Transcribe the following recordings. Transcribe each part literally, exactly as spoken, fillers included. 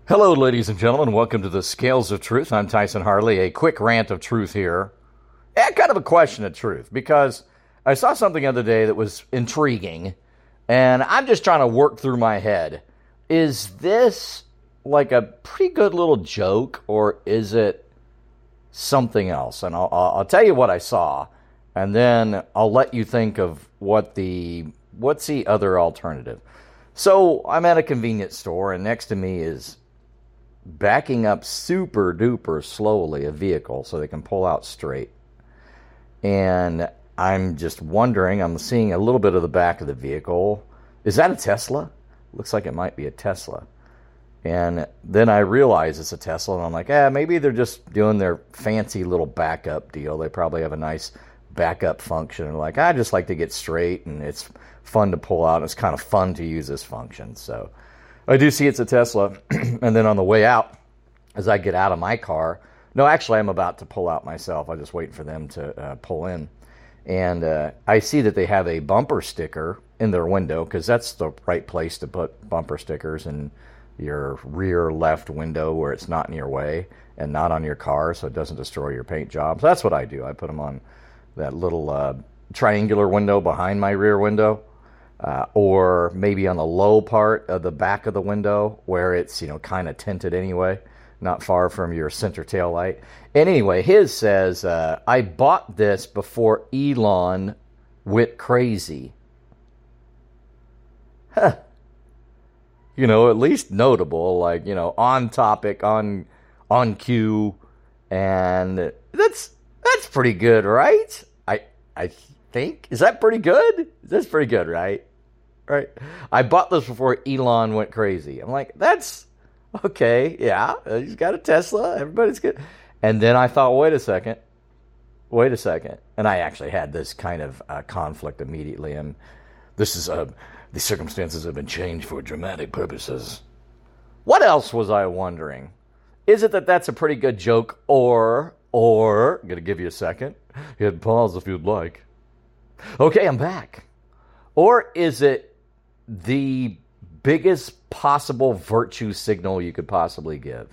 Hello, ladies and gentlemen. Welcome to the Scales of Truth. I'm Tyson Harley. A quick rant of truth here. And kind of a question of truth, because I saw something the other day that was intriguing, and I'm just trying to work through my head. Is this like a pretty good little joke, or is it something else? And I'll, I'll tell you what I saw, and then I'll let you think of what the what's the other alternative. So I'm at a convenience store, and next to me is backing up super duper slowly a vehicle so they can pull out straight. And I'm just wondering, I'm seeing a little bit of the back of the vehicle. Is that a Tesla? Looks like it might be a Tesla. And then I realize it's a Tesla, and I'm like, eh, maybe they're just doing their fancy little backup deal. They probably have a nice backup function. And like, I just like to get straight, and it's fun to pull out. And it's kind of fun to use this function. So I do see it's a Tesla. And then on the way out, as I get out of my car, no, actually, I'm about to pull out myself. I'm just waiting for them to uh, pull in. And uh, I see that they have a bumper sticker in their window, because that's the right place to put bumper stickers, in your rear left window where it's not in your way and not on your car, so it doesn't destroy your paint job. So that's what I do. I put them on that little uh, triangular window behind my rear window. Uh, or maybe on the low part of the back of the window where it's, you know, kind of tinted anyway, not far from your center tail light. And anyway, his says, uh, I bought this before Elon went crazy. Huh. You know, at least notable, like, you know, on topic, on on cue, and that's that's pretty good, right? I I think. Is that pretty good? That's pretty good, right? Right. I bought this before Elon went crazy. I'm like, that's okay. Yeah, he's got a Tesla. Everybody's good. And then I thought, wait a second. Wait a second. And I actually had this kind of uh, conflict immediately. And this is, uh, the circumstances have been changed for dramatic purposes. What else was I wondering? Is it that that's a pretty good joke, or, or, I'm going to give you a second. Hit pause if you'd like. Okay, I'm back. Or is it the biggest possible virtue signal you could possibly give?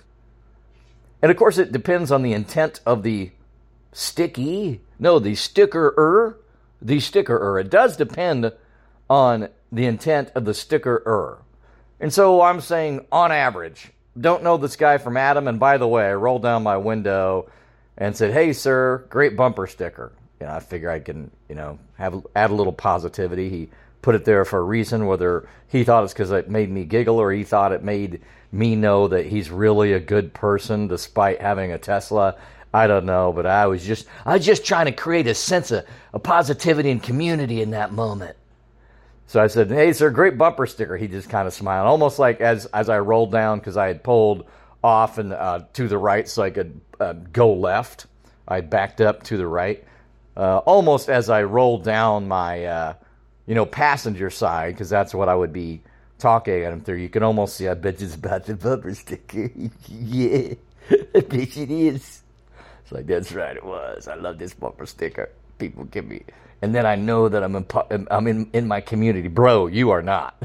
And of course, it depends on the intent of the sticky. No, the stickerer. The stickerer. It does depend on the intent of the stickerer. And so I'm saying, on average, don't know this guy from Adam. And by the way, I rolled down my window and said, hey, sir, great bumper sticker. You know, I figure I can, you know, have add a little positivity. He put it there for a reason, whether he thought it's because it made me giggle, or he thought it made me know that he's really a good person despite having a Tesla. I don't know, but I was just I was just trying to create a sense of, of positivity and community in that moment. So I said, hey, sir, great bumper sticker. He just kind of smiled, almost like as as I rolled down, because I had pulled off and uh, to the right so I could uh, go left. I backed up to the right. Uh, almost as I rolled down my, uh, you know, passenger side, because that's what I would be talking at him through. You can almost see, I bet it's about the bumper sticker. Yeah, I bet it is. It's like, that's right, it was. I love this bumper sticker. People give me, and then I know that I'm in, I'm in, in my community. Bro, you are not.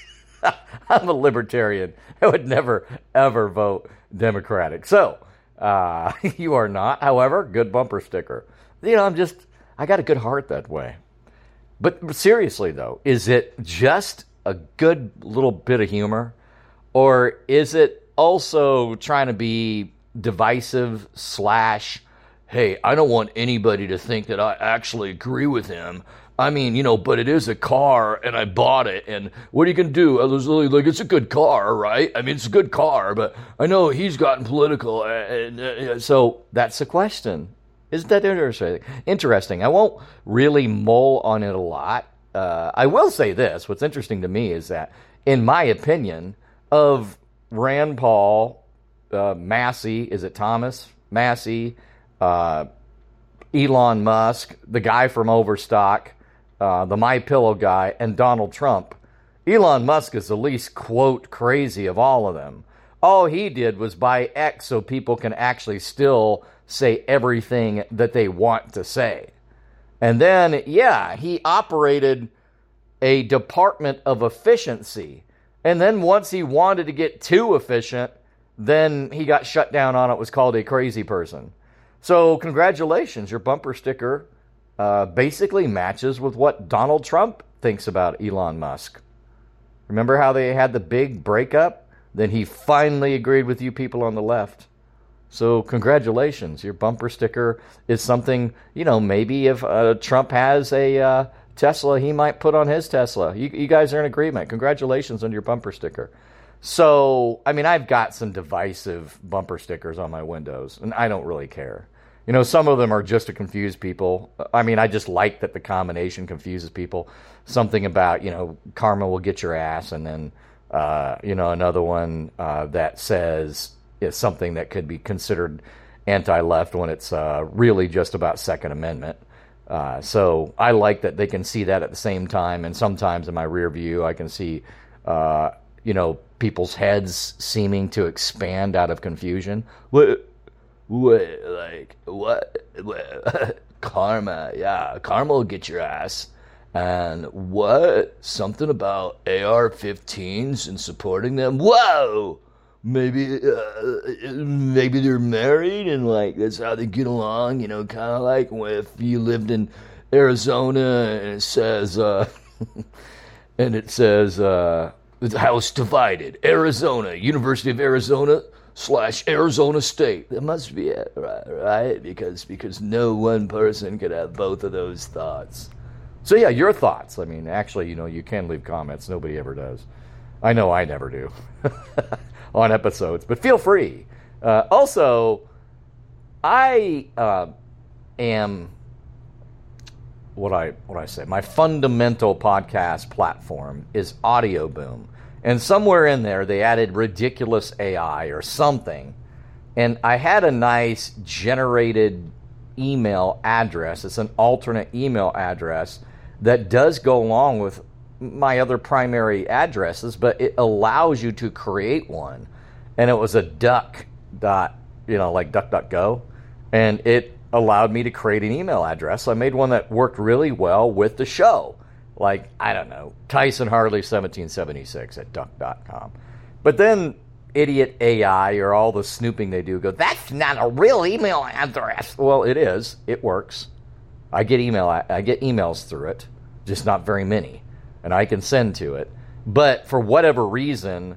I'm a libertarian. I would never, ever vote Democratic. So, uh, you are not. However, good bumper sticker. You know, I'm just, I got a good heart that way. But seriously, though, is it just a good little bit of humor? Or is it also trying to be divisive slash, hey, I don't want anybody to think that I actually agree with him. I mean, you know, but it is a car, and I bought it, and what are you going to do? I was like, it's a good car, right? I mean, it's a good car, but I know he's gotten political. And, uh, so that's the question. Isn't that interesting? Interesting. I won't really mull on it a lot. Uh, I will say this. What's interesting to me is that, in my opinion, of Rand Paul, uh, Massey, is it Thomas? Massey, uh, Elon Musk, the guy from Overstock, uh, the My Pillow guy, and Donald Trump, Elon Musk is the least, quote, crazy of all of them. All he did was buy X so people can actually still say everything that they want to say. And then, yeah, he operated a department of efficiency. And then once he wanted to get too efficient, then he got shut down on it, was called a crazy person. So congratulations, your bumper sticker uh, basically matches with what Donald Trump thinks about Elon Musk. Remember how they had the big breakup? Then he finally agreed with you people on the left. So congratulations, your bumper sticker is something, you know, maybe if uh, Trump has a uh, Tesla, he might put on his Tesla. You, you guys are in agreement. Congratulations on your bumper sticker. So, I mean, I've got some divisive bumper stickers on my windows, and I don't really care. You know, some of them are just to confuse people. I mean, I just like that the combination confuses people. Something about, you know, karma will get your ass, and then, uh, you know, another one uh, that says it's something that could be considered anti-left when it's uh, really just about Second Amendment. Uh, so I like that they can see that at the same time, and sometimes in my rear view I can see, uh, you know, people's heads seeming to expand out of confusion. What? What? Like what? what? Karma? Yeah, karma will get your ass. And what? Something about A R fifteens and supporting them? Whoa! Maybe, uh, maybe they're married and like that's how they get along. You know, kind of like if you lived in Arizona and it says, uh, and it says, uh, the house divided. Arizona, University of Arizona slash Arizona State. That must be it, right? Right? Because because no one person could have both of those thoughts. So yeah, your thoughts. I mean, actually, you know, you can leave comments. Nobody ever does. I know I never do on episodes, but feel free. Uh, also, I uh, am what I what I say. My fundamental podcast platform is Audio Boom, and somewhere in there they added ridiculous A I or something, and I had a nice generated email address. It's an alternate email address that does go along with my other primary addresses, but it allows you to create one. And it was a duck dot, you know, like DuckDuckGo, and it allowed me to create an email address. So I made one that worked really well with the show. Like, I don't know, Tyson Harley seventeen seventy-six at duck dot com. But then idiot A I or all the snooping they do go, that's not a real email address. Well, it is. It works. I get email. I get emails through it, just not very many, and I can send to it. But for whatever reason,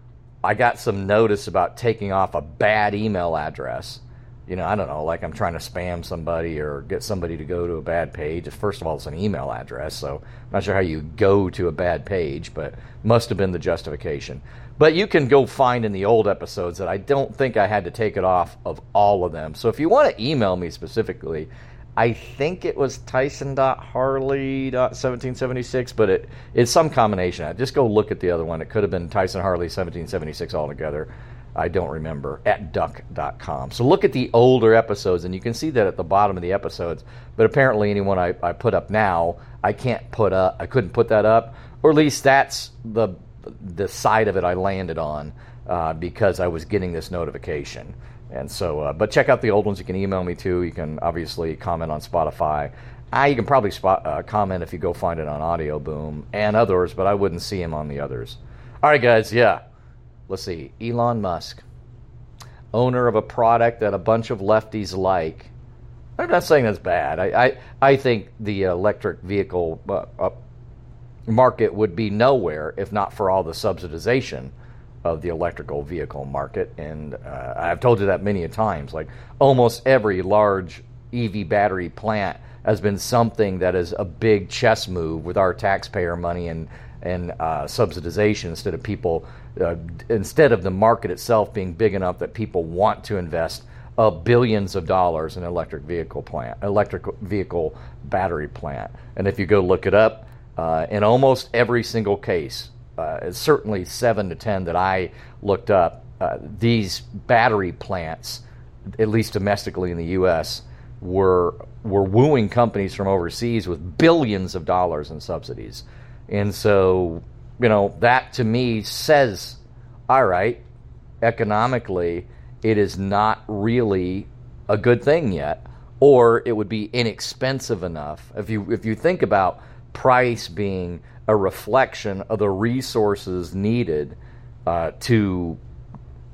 I got some notice about taking off a bad email address. You know, I don't know, like I'm trying to spam somebody or get somebody to go to a bad page. First of all, it's an email address, so I'm not sure how you go to a bad page, but must have been the justification. But you can go find in the old episodes that I don't think I had to take it off of all of them. So if you want to email me specifically, I think it was Tyson Harley seventeen seventy-six, but it, it's some combination. Just go look at the other one. It could have been Tyson Harley seventeen seventy-six altogether. I don't remember, at duck dot com. So look at the older episodes, and you can see that at the bottom of the episodes. But apparently anyone I, I put up now, I can't put up, I couldn't put that up, or at least that's the the side of it I landed on uh, because I was getting this notification. And so, uh, but check out the old ones. You can email me too. You can obviously comment on Spotify. Uh, you can probably spot, uh, comment if you go find it on Audio Boom and others, but I wouldn't see him on the others. All right, guys, yeah. Let's see. Elon Musk, owner of a product that a bunch of lefties like. I'm not saying that's bad. I, I, I think the electric vehicle uh, uh, market would be nowhere if not for all the subsidization of the electrical vehicle market. And uh, I've told you that many a times. Like almost every large E V battery plant has been something that is a big chess move with our taxpayer money and and uh, subsidization instead of people, uh, instead of the market itself being big enough that people want to invest uh, billions of dollars in electric vehicle plant, electric vehicle battery plant. And if you go look it up, uh, in almost every single case, uh, it's certainly seven to ten that I looked up, uh, these battery plants, at least domestically in the U S, were were wooing companies from overseas with billions of dollars in subsidies. And so, you know, that to me says, all right, economically, it is not really a good thing yet, or it would be inexpensive enough. If you if you think about price being a reflection of the resources needed uh, to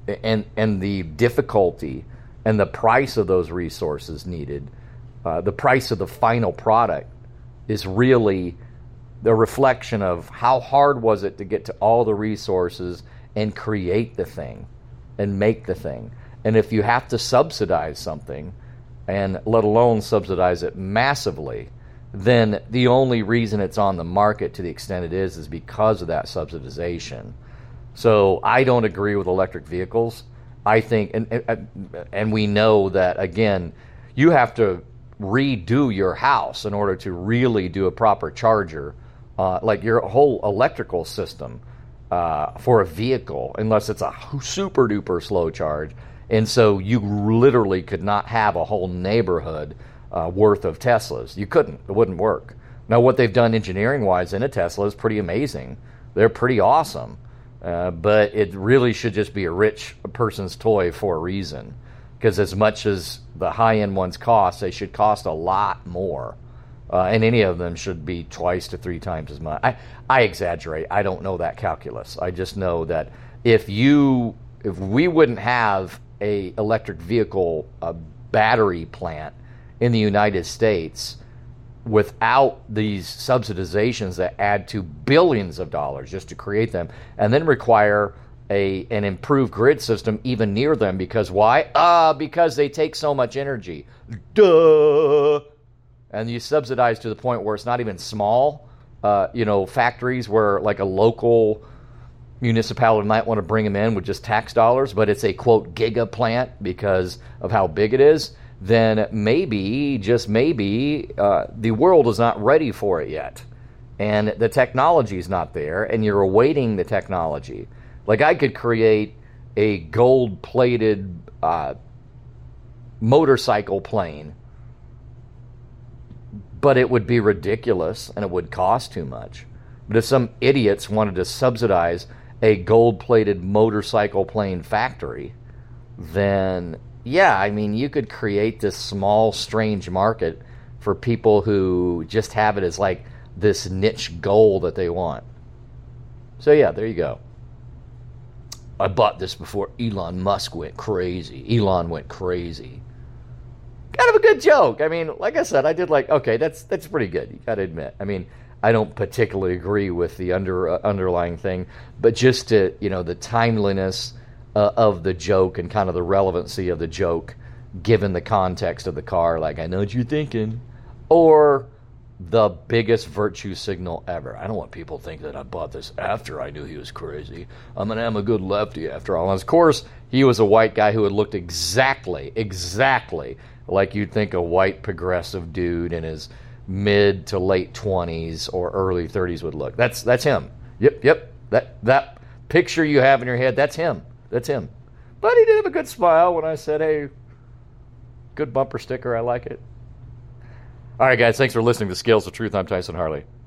and and the difficulty and the price of those resources needed, uh, the price of the final product is really the reflection of how hard was it to get to all the resources and create the thing and make the thing. And if you have to subsidize something, and let alone subsidize it massively, then the only reason it's on the market to the extent it is is because of that subsidization. So I don't agree with electric vehicles. I think, and, and, and we know that, again, you have to redo your house in order to really do a proper charger, uh, like your whole electrical system uh, for a vehicle, unless it's a super duper slow charge. And so you literally could not have a whole neighborhood uh, worth of Teslas. You couldn't. It wouldn't work. Now, what they've done engineering-wise in a Tesla is pretty amazing. They're pretty awesome. Uh, but it really should just be a rich person's toy for a reason. Because as much as the high-end ones cost, they should cost a lot more. Uh, and any of them should be twice to three times as much. I, I exaggerate. I don't know that calculus. I just know that if you, if we wouldn't have a electric vehicle a battery plant in the United States without these subsidizations that add to billions of dollars just to create them, and then require a an improved grid system even near them, because why? Ah, uh, because they take so much energy. Duh. And you subsidize to the point where it's not even small, uh, you know, factories where like a local municipality might want to bring them in with just tax dollars, but it's a, quote, giga plant because of how big it is, then maybe, just maybe, uh, the world is not ready for it yet. And the technology is not there, and you're awaiting the technology. Like, I could create a gold-plated uh, motorcycle plane, but it would be ridiculous, and it would cost too much. But if some idiots wanted to subsidize a gold-plated motorcycle plane factory, then yeah, I mean, you could create this small, strange market for people who just have it as like this niche goal that they want. So yeah, there you go. I bought this before Elon Musk went crazy. Elon went crazy. Kind of a good joke. I mean, like I said, I did like, okay, that's that's pretty good. You got to admit. I mean, I don't particularly agree with the under uh, underlying thing, but just to, you know, the timeliness uh, of the joke and kind of the relevancy of the joke given the context of the car, like, I know what you're thinking, or the biggest virtue signal ever. I don't want people to think that I bought this after I knew he was crazy. I'm going to am a good lefty after all. And of course, he was a white guy who had looked exactly, exactly like you'd think a white progressive dude in his mid to late twenties or early thirties would look. That's that's him. Yep, yep. That that picture you have in your head, that's him. That's him. But he did have a good smile when I said, hey, good bumper sticker, I like it. All right, guys, thanks for listening to Scales of Truth. I'm Tyson Harley.